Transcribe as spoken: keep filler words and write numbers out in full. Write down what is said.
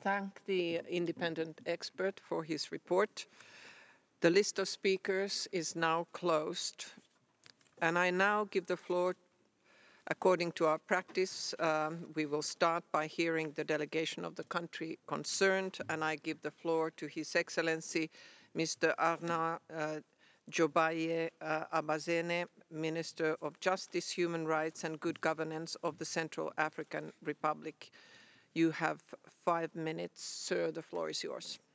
thank the independent expert for his report. The list of speakers is now closed, and I now give the floor. According to our practice, um, we will start by hearing the delegation of the country concerned, and I give the floor to His Excellency Mister Arnaud uh, Djobaye uh, Abazene, Minister of Justice, Human Rights and Good Governance of the Central African Republic. You have five minutes, sir. The floor is yours.